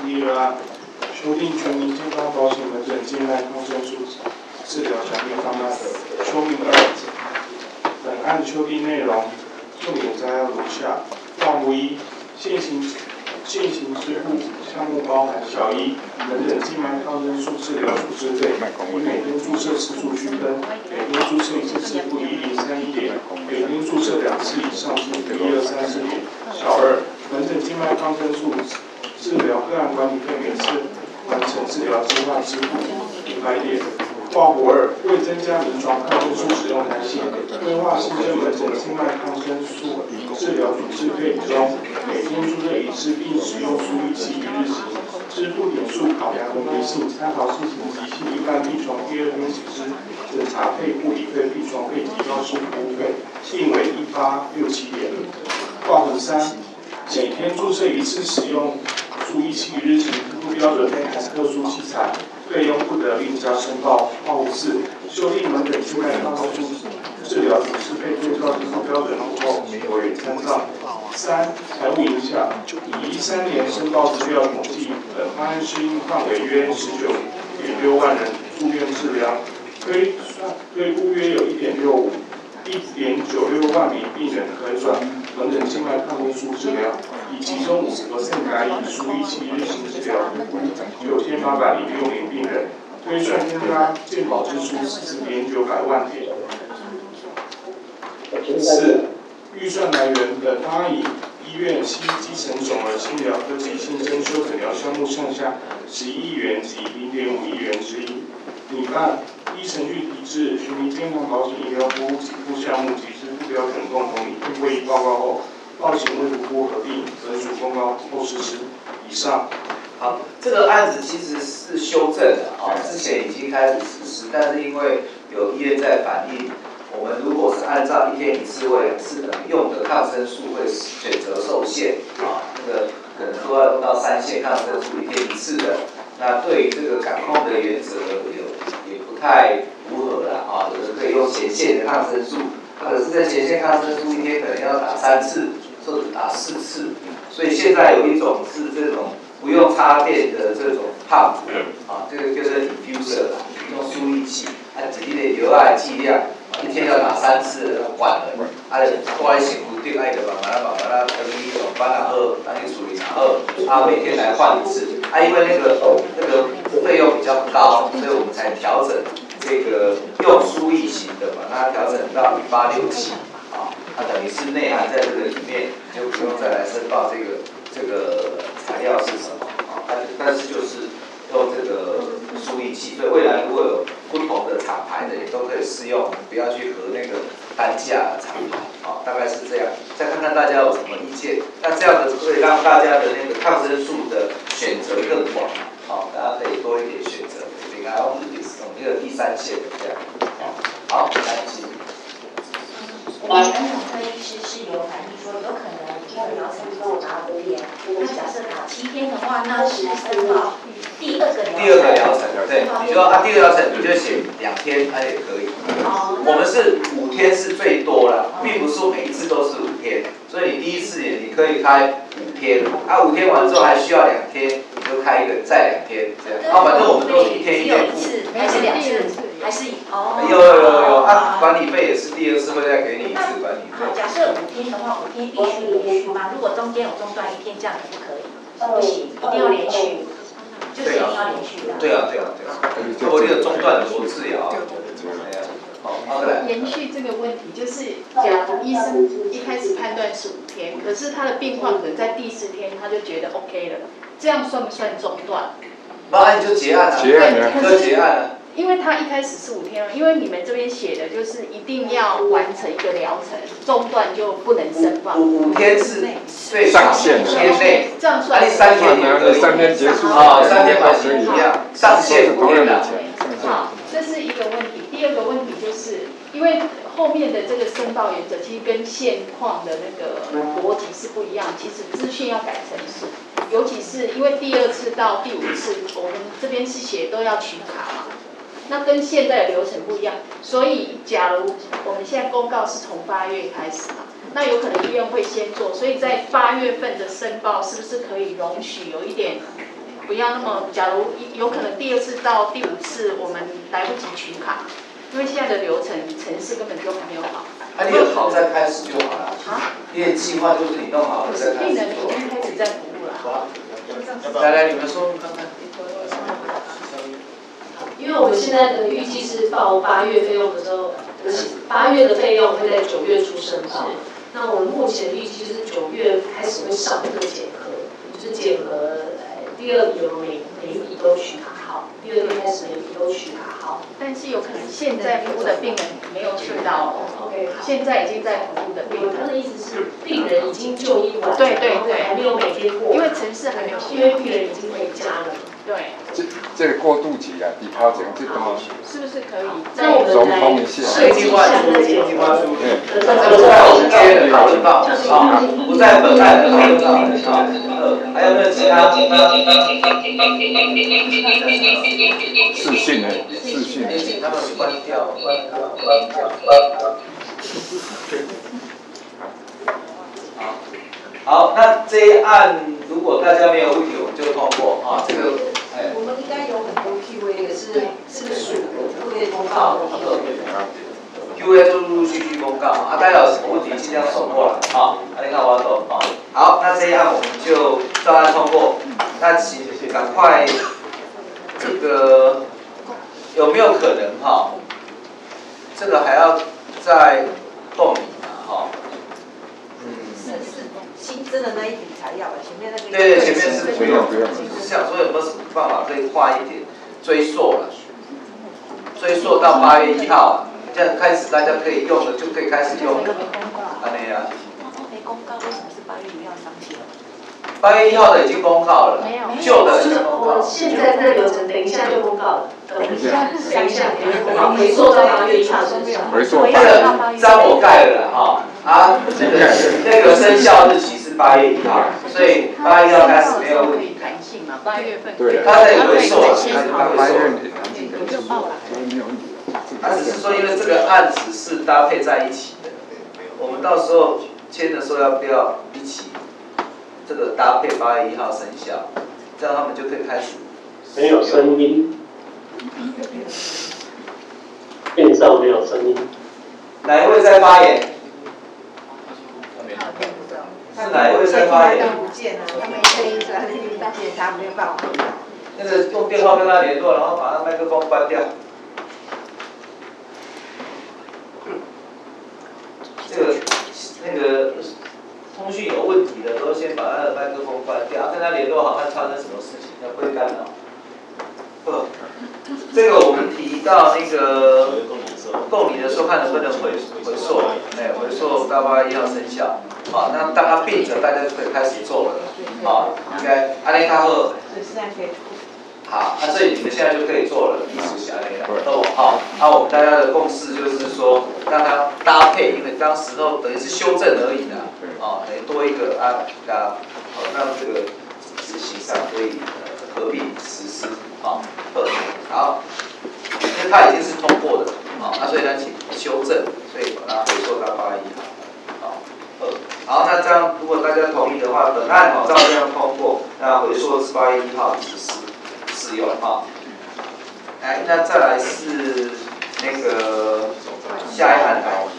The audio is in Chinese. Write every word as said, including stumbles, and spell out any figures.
第二案，修订全民健康保险门诊静脉抗生素治疗奖励方案。说明二，本案修订内容重点摘要如下：项目一，现行现行支付项目包含小一，门诊静脉抗生素治疗处置费，以每天注射次数区分，每天注射一次支付一零三一点，每天注射两次以上支付一二三四点。小二，门诊静脉抗生素治疗个案管理费每次完成治疗计划支付一百点。括弧二，为增加临床抗生素使用弹性，规划新增门诊静脉抗生素治疗处置费中，每天注射一次并使用输液器一日型，支付点数考量合规性、参考性及急性一般病床第二天起之诊查费、护理费、病床费及药师服务费，定为一八六七点。括弧三，每天注射一次使用输液器一日型，不标准内含特殊器材。费用不得另加申报。括弧四，修订门诊静脉抗生素治疗处置费对照支付标准后为参照。三、财务影响，以一三年申报资料统计，本方案适应范围约十九点六万人住院治疗，推算推估约有一点六五。一点九六万名病人可转门诊静脉抗生素治疗，以其中五十%改以输液器日行治疗，九千八百零六名病人，推算添加健保支出四点九百万点。四、预算来源，本方案以医院西基层总儿新疗科及新增修诊疗项目项下十一亿元及零点五亿元之一。拟办依程序提至全民健康保险医疗服务给付项目及支付标准共同拟定会议报告后，报请卫福部合并本属公告后实施。以上。 好，这个案子其实是修正的啊，之前已经开始实施，但是因为有医院在反映，我们如果是按照一天一次或两次的用的抗生素会选择受限啊，这个可能都要用到三线抗生素一天一次的。那对于这个感控的原则有也不太符合了啊，有的可以用前线的抗生素，或者是在前线抗生素一天可能要打三次，或者打四次，所以现在有一种是这种不用插电的这种 pump 啊，这个叫做 diffuser 用输液器，按指定的油爱剂量，一天要打三次管了，啊，挂在身躯顶，爱就慢慢慢慢等你上班也好，等你处理也好，啊，每天来换一次。啊，因为那个那个费用比较高，所以我们才调整这个用输液型的，把它调整到一八六七啊，它等于是内含在这个里面，就不用再来申报这个这个材料是什么啊，但但是就是用这个输液器，所以未来如果有不同的厂牌的也都可以适用，不要去和那个单价厂牌啊，大概是这样。再看看大家有什么意见，那这样子可以让大家的那个抗生素的选择更广，好，大家可以多一点选择。你看，我们从这个第三线这样，好，来请。 我们传统科医师是有反映说，有可能一个疗程只打五天，那假设打七天的话，那是申报第二个疗程。 第二个疗程，对，你说啊，第二个疗程你就写两天，那也可以。哦。我们是五天是最多了，并不是说每一次都是五天，所以你第一次也你可以开五天，啊，五天完之后还需要两天，你就开一个再两天这样。啊，反正我们都是一天一天付。 还是两次？还是哦？ 有有有有，啊，管理费也是第二次会再给你一次管理费。 假设五天的话，五天必须连续吗？如果中间有中断一天，这样可不可以？不行，一定要连续，就是一定要连续的。 对啊对啊对啊，如果你有中断多次也要。 延续这个问题，就是假如医生一开始判断是五天，可是他的病况可能在第四天他就觉得 OK 了，这样算不算中断？ 那你就结案了， 结案了， 可结案了。 因为他一开始是五天，因为你们这边写的就是一定要完成一个疗程，中断就不能申报。 五五天是最上限的， 天内， 这样算。 那你三天也可以， 三天结束， 啊，三天还是一样，上限五天的。 好，这是一个问题。第二个问题就是，因为后面的这个申报原则其实跟现况的那个逻辑是不一样，其实资讯要改成是，尤其是因为第二次到第五次，我们这边是写都要取卡嘛。那跟现在的流程不一样，所以假如我们现在公告是从八月开始嘛，那有可能医院会先做，所以在八月份的申报是不是可以容许有一点不要那么，假如有可能第二次到第五次我们来不及取卡，因为现在的流程程式根本就还没有好。 那、啊、你有好再开始就好了。 啊？ 因为计划就是你弄好了再开始。 病人已经开始在服务了。 来来，你们说看看。 因为我们现在的预计是报八月费用的时候，八月的费用会在九月初申报。那我们目前预计就是九月开始会上这个检核，就是检核第二笔每每一笔都取卡号，第二天开始每一笔都取卡号。 但是有可能现在服务的病人没有取到 ，OK， 现在已经在服务的病人。 他的意思是病人已经就医完， 对对对， 还没有每天过， 因为程式还没有写， 因为病人已经回家了。 对。 这这个过渡期啊，比抛检这东西。 是不是可以？ 那我们来设计一下这个检核。 对。 这个在我们今天的讨论到啊，不在本案的讨论到啊。呃，还有没有其他？ 视讯的，视讯的。 请他们关掉，关掉，关掉，关掉。好，那这一案如果大家没有问题，我们就通过啊。这个，哎。 我们应该有很多 Q A 也是是不是属特别公告的 Q A 都陆陆续续公告啊，大家有什么问题尽量送过来啊。啊，你看我都啊。好，那这一案我们就照案通过。那请赶快，这个有没有可能哈？这个还要再动你嘛哈？嗯。 是是，新增的那一笔才要，前面那个。 对，前面是不用不用。 是想说有没有什么办法可以快一点追溯了？追溯到八月一号啊，这样开始大家可以用了，就可以开始用了。安尼啊。 没公告，为什么是八月一号上线？ 八月一号的已经公告了， 没有， 旧的已经公告。 我现在这流程，等一下就公告了。等一下，等一下，等一下公告，回溯到八月一号生效。 回溯。 这个章我盖了哈，啊，那个那个生效日期是八月一号，所以八月一号开始没有问题。 弹性嘛，八月份。 对。 它可以回溯，它就回溯。 没有报了。 没有问题。 他只是说，因为这个案子是搭配在一起的，我们到时候签的时候要不要一起？这个搭配八月一号生效，这样他们就可以开始。 没有声音，线上没有声音。 哪一位在发言？是哪一位在发言？ 不见了，他没声音，所以他听见他没有办法回答。 那个用电话跟他联络，然后把他麦克风关掉。这个那个通讯有问题的，都先把他的麦克风关掉，跟他联络好，看发生什么事情，要不会干扰。不，这个我们提到那个供理的时候，看能不能回回溯，哎，回溯到八月一号生效。好，那当他并着，大家就可以开始做了。好，应该安利卡赫。 现在可以。 好，那所以你们现在就可以做了，意思是安利的，都好。那我们大家的共识就是说，让它搭配，因为当时候等于是修正而已啦。哦，等于多一个啊，啊，好，让这个执行上可以合并实施。好，好，因为它已经是通过的，好，那所以呢，请修正，所以把它回溯到八月一号。好，二，好，那这样如果大家同意的话，本案好照这样通过，那回溯是八月一号实施适用哈。来，那再来是那个下一案来。